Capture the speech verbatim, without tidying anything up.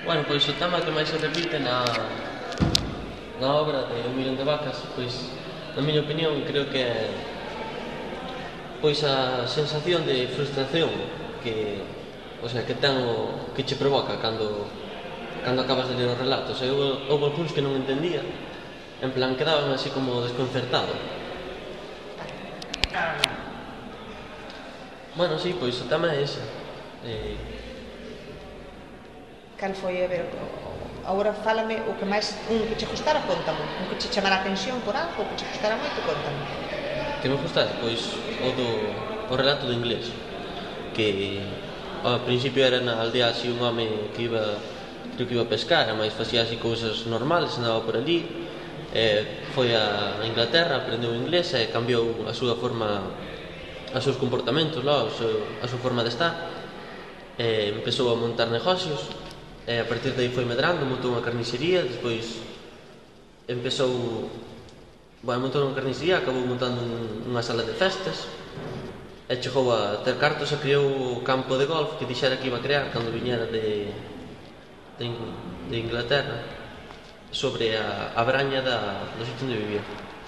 Bueno, pois o tema que máis se repite na, na obra de Un millón de vacas, pois, na miña opinión, creo que é pois a sensación de frustración que, o sea, que ten o que che provoca cando cando acabas de ler os relatos. E houve, houve algúns que non entendía, en plan, quedaban así como desconcertado. Bueno, sí, pois o tema é ese. Eh, Cal foi, a ver, agora fálame o que máis, un que che gustara, contame, un que che chamara a atención por algo, o que che gustara moito, contame. Que me gustase, pois, o do o relato do inglés, que ao principio era na aldea así un home que iba, creo que iba a pescar, mas facía así cousas normales, andaba por ali, e foi a Inglaterra, aprendeu inglés e cambiou a súa forma, os seus comportamentos, lá, a súa forma de estar, e empezou a montar negocios, e a partir de aí foi medrando, montou unha carnicería, despois empezou, bueno, montou unha carnicería, acabou montando un, unha sala de festas, e chegou a ter cartos e creou o campo de golf que dixera que iba a crear cando viñera de, de, de Inglaterra, sobre a, a braña da, do sitio onde vivía.